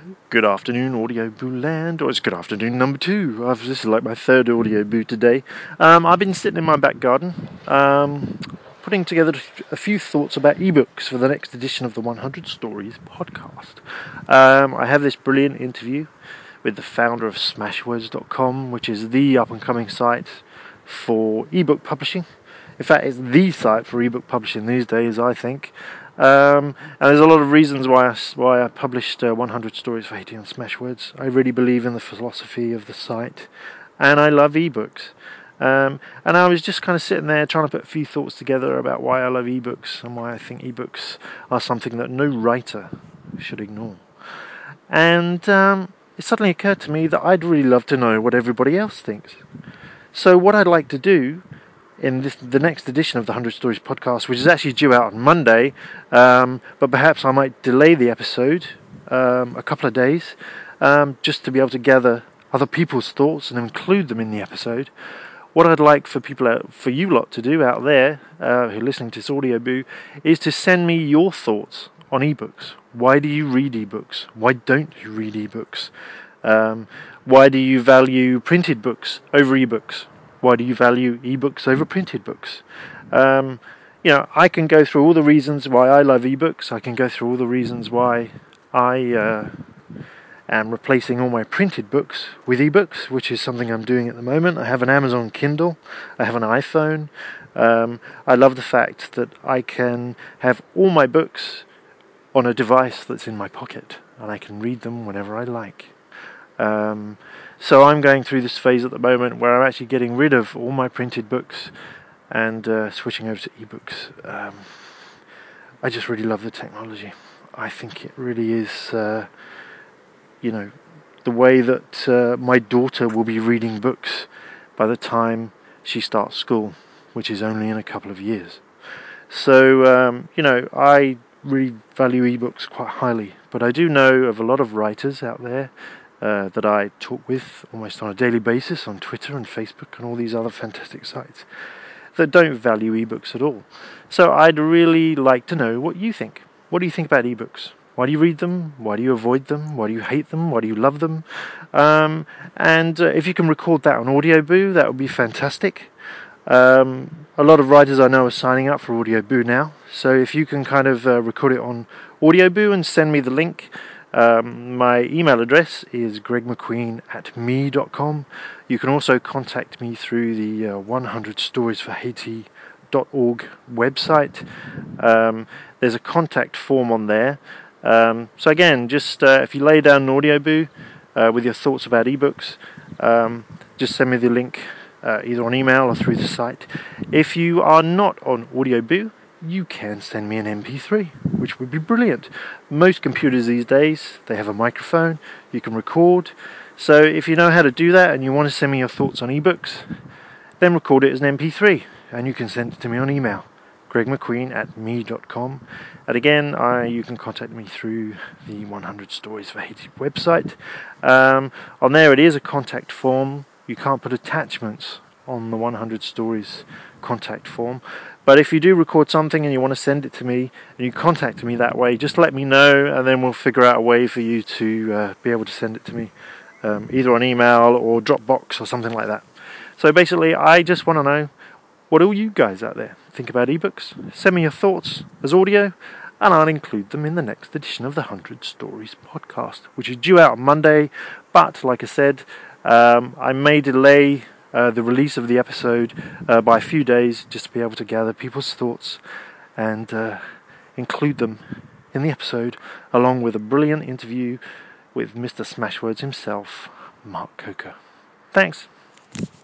Good afternoon, Audio Boo Land, or it's good afternoon number 2. This is like my third Audio Boo today. I've been sitting in my back garden, putting together a few thoughts about ebooks for the next edition of the 100 Stories podcast. I have this brilliant interview with the founder of Smashwords.com, which is the up-and-coming site for ebook publishing. In fact, it's the site for ebook publishing these days, I think. And there's a lot of reasons why I published 100 Stories for Haiti on Smashwords. I really believe in the philosophy of the site, and I love ebooks. And I was just kind of sitting there trying to put a few thoughts together about why I love ebooks and why I think ebooks are something that no writer should ignore. And it suddenly occurred to me that I'd really love to know what everybody else thinks. So what I'd like to do in the next edition of the 100 Stories podcast, which is actually due out on Monday, but perhaps I might delay the episode a couple of days, just to be able to gather other people's thoughts and include them in the episode. What I'd like for you lot to do out there, who are listening to this Audio Boo, is to send me your thoughts on ebooks. Why do you read ebooks? Why don't you read ebooks? Why do you value printed books over ebooks? Why do you value ebooks over printed books? I can go through all the reasons why I love ebooks. I can go through all the reasons why I am replacing all my printed books with ebooks, which is something I'm doing at the moment. I have an Amazon Kindle. I have an iPhone. I love the fact that I can have all my books on a device that's in my pocket, and I can read them whenever I like. So I'm going through this phase at the moment where I'm actually getting rid of all my printed books and switching over to ebooks. I just really love the technology. I think it really is, the way that my daughter will be reading books by the time she starts school, which is only in a couple of years. So, I really value ebooks quite highly, but I do know of a lot of writers out there that I talk with almost on a daily basis on Twitter and Facebook and all these other fantastic sites that don't value ebooks at all. So I'd really like to know what you think. What do you think about ebooks? Why do you read them? Why do you avoid them? Why do you hate them? Why do you love them? And if you can record that on Audio Boo, that would be fantastic. A lot of writers I know are signing up for Audio Boo now. So if you can kind of record it on Audio Boo and send me the link. My email address is gregmcqueen@me.com. You can also contact me through the 100storiesforhaiti.org website. There's a contact form on there. So again, just if you lay down an Audio Boo with your thoughts about ebooks, just send me the link either on email or through the site. If you are not on Audio Boo, you can send me an MP3, which would be brilliant. Most computers these days, they have a microphone, you can record. So if you know how to do that and you want to send me your thoughts on ebooks, then record it as an MP3 and you can send it to me on email, gregmcqueen@me.com. And again, you can contact me through the 100 Stories for Haiti website. On there it is a contact form. You can't put attachments on the 100 Stories contact form. But if you do record something and you want to send it to me and you contact me that way, just let me know and then we'll figure out a way for you to be able to send it to me, either on email or Dropbox or something like that. So basically, I just want to know, what all you guys out there think about ebooks? Send me your thoughts as audio and I'll include them in the next edition of the 100 Stories podcast, which is due out on Monday. But like I said, I may delay the release of the episode by a few days just to be able to gather people's thoughts and include them in the episode along with a brilliant interview with Mr. Smashwords himself, Mark Coker. Thanks.